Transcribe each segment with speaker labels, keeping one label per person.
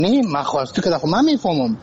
Speaker 1: نه ما خواسته که خب من میفهمم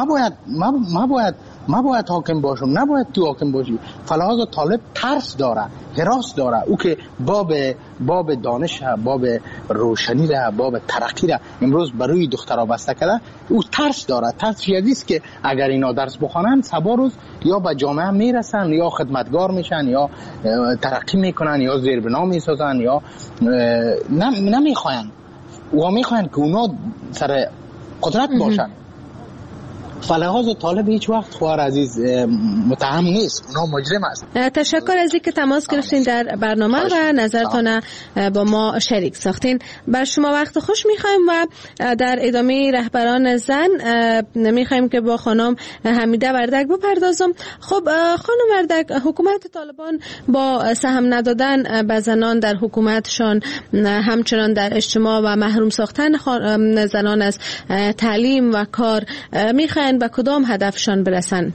Speaker 1: ما باید حاکم باشم، نباید تو حاکم باشی. فلحاظ طالب ترس داره، هراس داره. او که باب دانش، باب روشنی را، باب ترقی را امروز برای دخترها بسته کرده. او ترس داره، ترس شدیدی است که اگر اینا درس بخوانند سبا روز یا به جامعه میرسن، یا خدمتگار میشن، یا ترقی میکنن، یا زیربنا میسازن، یا نمیخواین و میخواین که اونا سر قدرت باشن. فلحاظ طالب هیچ وقت خوار عزیز متهم نیست، اونا مجرم است.
Speaker 2: تشکر از اینکه تماس گرفتین در برنامه و نظرتون با ما شریک ساختین. بر شما وقت خوش میخوایم و در ادامه رهبران زن میخوایم که با خانم حمیده وردک بپردازم. خب خانم وردک، حکومت طالبان با سهم ندادن به زنان در حکومتشان، همچنان در اجتماع و محروم ساختن زنان از تعلیم و کار، میخواین به کدام هدفشان برسن؟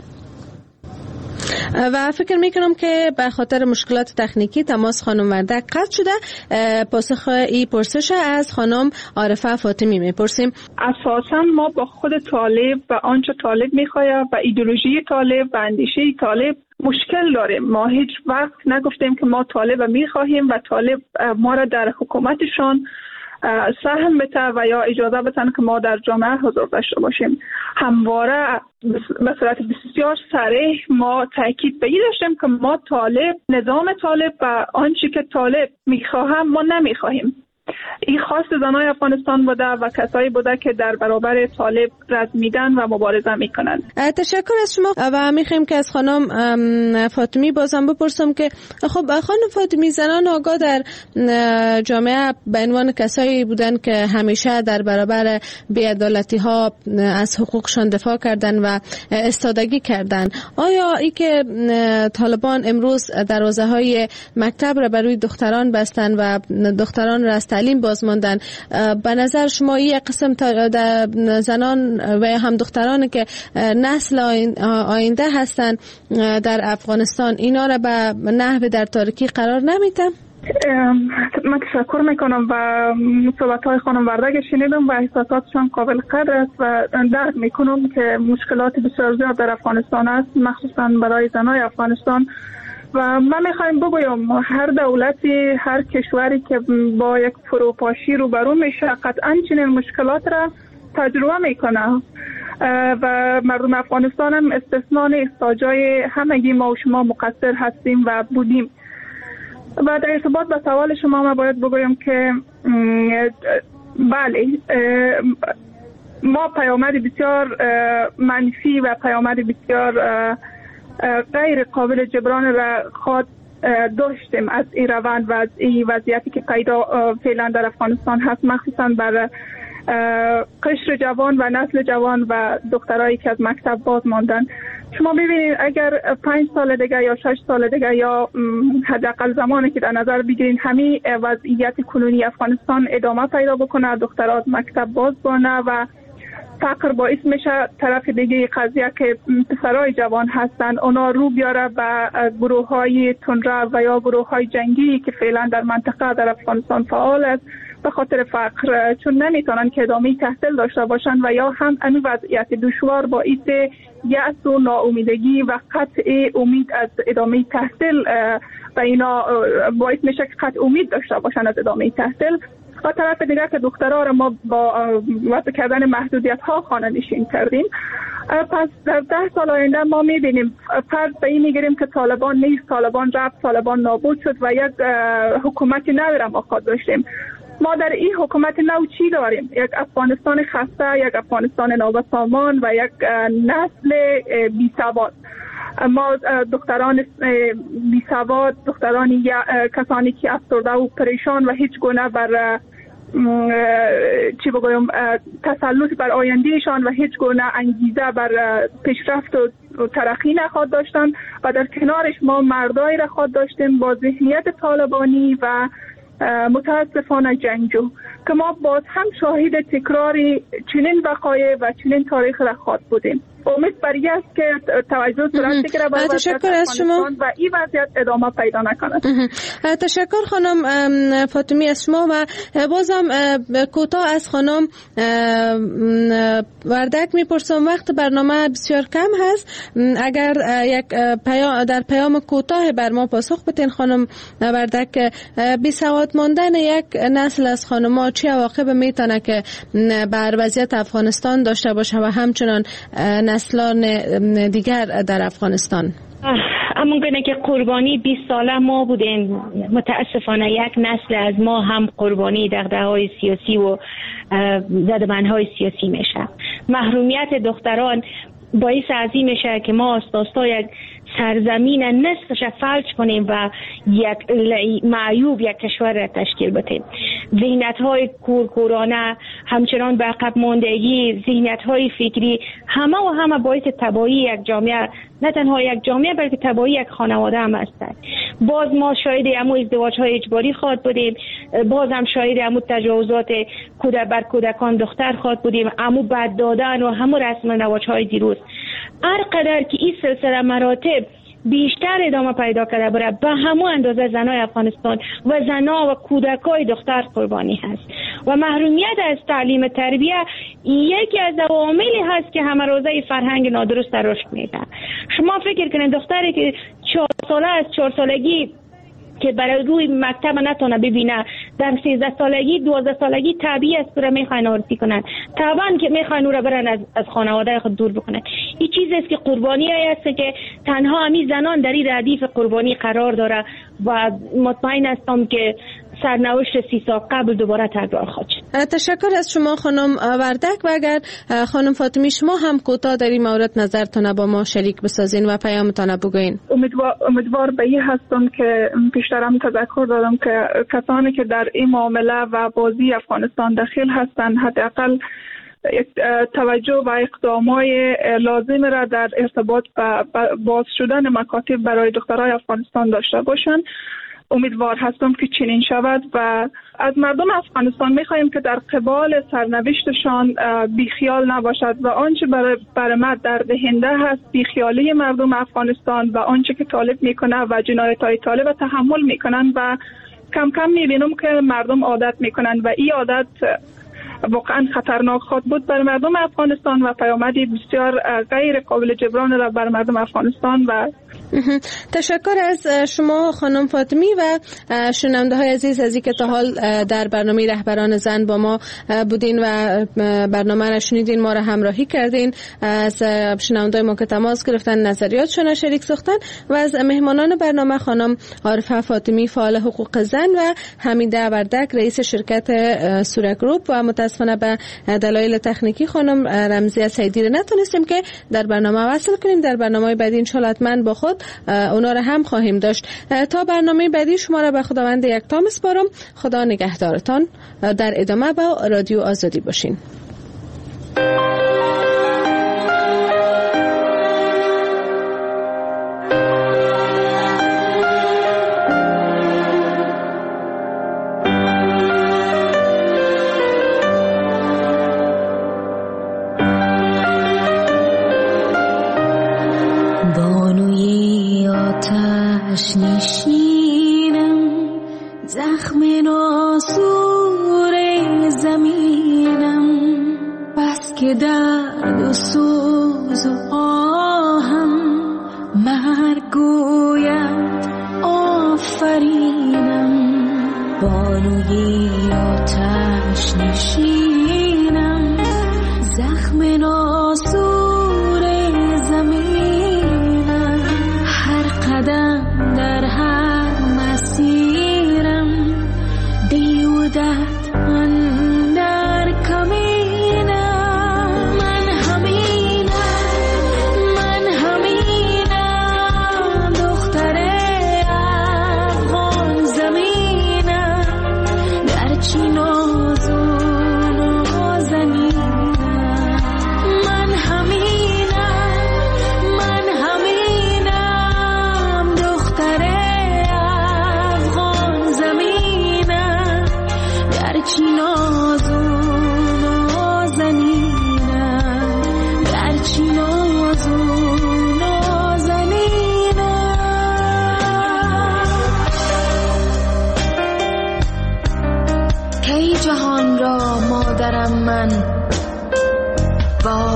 Speaker 2: و فکر میکنم که به خاطر مشکلات تکنیکی تماس خانم وردک قطع شده. پاسخ این پرسش از خانم عارفه فاطمی میپرسیم.
Speaker 3: اساسا ما با خود طالب و آنچه طالب میخواد و ایدئولوژی طالب و اندیشه طالب مشکل داریم. ما هیچ وقت نگفتیم که ما طالب میخواهیم و طالب ما را در حکومتشان سهم بده و یا اجازه بدن که ما در جامعه حضور داشته باشیم. همواره به صورت بسیار صریح ما تاکید به این داشتیم که ما طالب، نظام طالب و آنچه که طالب میخواهم ما نمیخواهیم. این خواست زنای افغانستان بوده و کسایی بوده که در برابر طالب رزمیدن و مبارزه میکنند.
Speaker 2: تشکر از شما و میخوایم که از خانم فاطمی بازم بپرسم که خب خانم فاطمی، زنان آگاه در جامعه به عنوان کسایی بودن که همیشه در برابر بی‌عدالتی ها از حقوقشان دفاع کردن و استادگی کردن. آیا ای که طالبان امروز دروازه های مکتب را برای دختران بستن و دختران را تعلیم بازماندن، به نظر شما این قسم زنان و هم دخترانی که نسل آینده هستند در افغانستان، اینا را به نحو در تاریکی قرار نمیده؟
Speaker 3: من تشکر میکنم و صحبت‌های خانم وردک شنیدم و احساساتشان قابل قدر است و درک میکنم که مشکلات بسیار زیاد در افغانستان است، مخصوصا برای زنای افغانستان. و من میخوایم بگویم هر دولتی، هر کشوری که با یک فروپاشی روبرو میشه قطعا چنین مشکلات را تجربه میکنه و مردم افغانستان هم استثناء نیست. تا جای همگی ما و شما مقصر هستیم و بودیم. و در ارتباط با سوال شما من باید بگویم که بله، ما پیامد بسیار منفی و پیامد بسیار غیر قابل جبران را خود داشتیم از این روند و از این وضعیتی که پیدا فعلا در افغانستان هست، مخصوصا بر قشر جوان و نسل جوان و دخترایی که از مکتب باز ماندن. شما ببینید اگر 5 سال دیگه یا 6 سال دیگه یا حداقل زمانی که در نظر بگیرین همین وضعیت کنونی افغانستان ادامه پیدا بکنه، دخترها از مکتب باز بانه و فقر باعث میشه طرف دیگه قضیه که پسرای جوان هستن اونا رو بیاره به گروه های تندرو و یا گروه های جنگی که فعلا در منطقه در افغانستان فعال است به خاطر فقر، چون نمیتونن که ادامه تحصیل داشته باشن و یا هم این وضعیت دشوار باعث یأس و ناامیدگی و قطع امید از ادامه تحصیل و اینا باعث میشه که قطع امید داشته باشن از ادامه تحصیل. و طرف دیگر که دخترها را ما با وضع کردن محدودیت ها خانه نشین کردیم. پس در 10 سال آینده ما میبینیم فرض به این میگیریم که طالبان نیست، طالبان رفت، طالبان نابود شد و یک حکومت نو را ما خود داشتیم. ما در این حکومت نو چی داریم؟ یک افغانستان خسته، یک افغانستان نابسامان و یک نسل بی‌سواد. ما دختران بی‌سواد، دخترانی کسانی که افسرده و پریشان و هیچ گونه بر تسلط بر آیندهشان و هیچ گونه انگیزه بر پیشرفت و ترقی نخواد داشتن و در کنارش ما مردایی را خود داشتیم با ذهنیت طالبانی و متاسفانه جنگجو که ما باز هم شاهد تکرار چنین وقایع و چنین تاریخ را خود بودیم. امید بر این است که توجه صورت بگیره و
Speaker 2: تشکر از شما
Speaker 3: و این وضعیت ادامه پیدا نکنه.
Speaker 2: تشکر خانم فاطمی از شما. و بازم کوتاه از خانم وردک میپرسم، وقت برنامه بسیار کم هست، اگر یک در پیام کوتاه بر ما پاسخ بدین خانم وردک، بی سواد ماندن یک نسل از خانم‌ها چه عواقب میتونه که بر وضعیت افغانستان داشته باشه و همچنان نسلان دیگر در افغانستان؟
Speaker 4: همونگونه که قربانی 20 ساله ما بودیم، متاسفانه یک نسل از ما هم قربانی دغدغه‌های سیاسی و زدبندهای سیاسی میشه. محرومیت دختران باعث ازی میشه که ما اساسا یک سرزمین نصفش فلج کنیم و یک معیوب یک کشور را تشکیل بدیم. ذهنیت‌های کورکورانه، همچنان به عقب ماندگی، ذهنیت‌های فکری، همه باعث تباهی یک جامعه، نه تنها یک جامعه بلکه تباهی یک خانواده هم هستند. باز ما شاهد امو ازدواج‌های اجباری خواهد بودیم، باز هم شاهد امو تجاوزات کودک بر کودکان دختر خواهد بودیم، امو بد دادن و همو رسم و رواج‌های دیروز. هر قدر که این سلسله مراتب بیشتر ادامه پیدا کرده بره، به همون اندازه زنای افغانستان و زنا و کودکای دختر قربانی هست و محرومیت از تعلیم تربیه یکی از عواملی هست که همه روزه فرهنگ نادرست رشد میده. شما فکر کنید دختری که 4 ساله از 4 سالگی که برای روی مکتب نتونه ببینه، در 13 سالگی 12 سالگی طبیعی است که میخواین آرزی کنن، طبعا که میخواین او را برن از خانواده خود دور بکنن. این چیزی است که قربانی است که تنها همین زنان در این ردیف قربانی قرار داره و مطمئن هستم که سرنوشت 30 سال قبل دوباره تکرار خواهد شد.
Speaker 2: تشکر از شما خانم وردک. و اگر خانم فاطمی شما هم کوتاه در این مورد نظرتون با ما شریک بسازین و پیامتون بگوین.
Speaker 3: امیدوار به این هستم که پیشترم تذکر دادم که کسانی که در این معامله و بازی افغانستان داخل هستند حداقل توجه و اقدامات لازم را در ارتباط با باز شدن مکاتب برای دخترای افغانستان داشته باشند. امیدوار هستم که چنین شود و از مردم افغانستان می‌خواهیم که در قبال سرنوشتشان بیخیال نباشد و آنچه برای ما درددهنده هست بیخیالی مردم افغانستان و آنچه که طالب میکنه و جنایت‌های طالب تحمل میکنن و کم کم میبینم که مردم عادت میکنن و این عادت واقعا خطرناک خواهد بود برای مردم افغانستان و پیامدی بسیار غیر قابل جبران را برای مردم افغانستان. و
Speaker 2: تشکر از شما خانم فاطمی و شنونده های عزیز از اینکه تا حال در برنامه رهبران زن با ما بودین و برنامه را شنیدین، ما را همراهی کردین. از شنونده ما که تماس گرفتن نظریاتشون شریک ساختن و از مهمانان برنامه خانم عارفه فاطمی فعال حقوق زن و حمیده وردک رئیس شرکت سوره گروپ و متاسفانه به دلایل تکنیکی خانم رمزی سیدی را نتونستیم که در برنامه وصل کنیم. در برنامه بعدی ان شاء الله حتما با خود اونا را هم خواهیم داشت. تا برنامه بعدی شما را به خداوند یکتا میسپارم. خدا نگهدارتان. در ادامه با رادیو آزادی باشین.
Speaker 5: نشینم زخم ناسور زمینم، بس که درد و سوز و آهم مرگ گوید آفرینم. بانوی آتش نشینم زخم ناسور زمینم، هر قدم در هر مسیرم دیودت اندر کمینم. من همینم دختر افغان زمینم، در چی نازو نازنینم. من همینم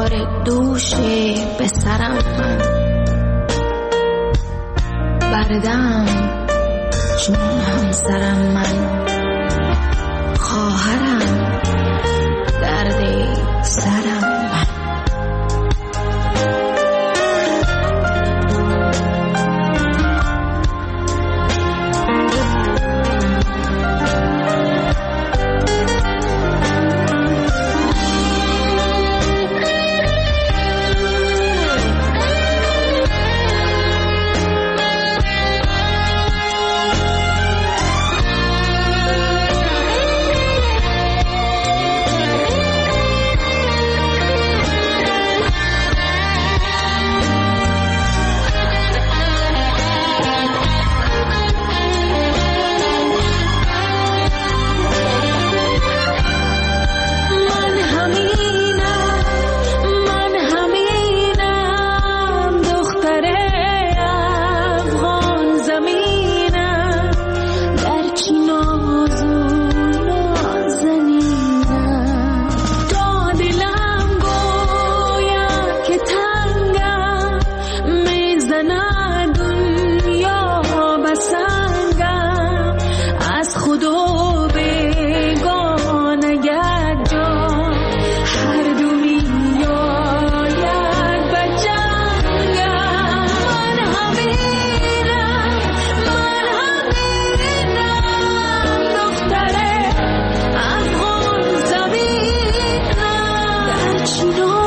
Speaker 5: بار دوش به سرم من بردم چون همسرم من خواهرم درد سرم من. You know